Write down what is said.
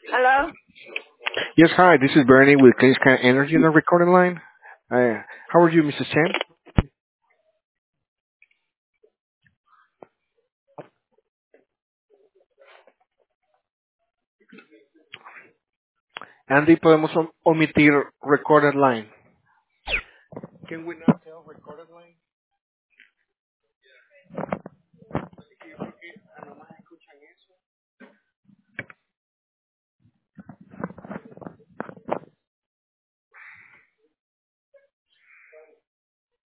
Hello? Yes, hi. This is Bernie with Clean Sky Energy on the recording line. How are you, Mrs. Chen? Andy, podemos omitir recorded line. Can we not tell recorded line?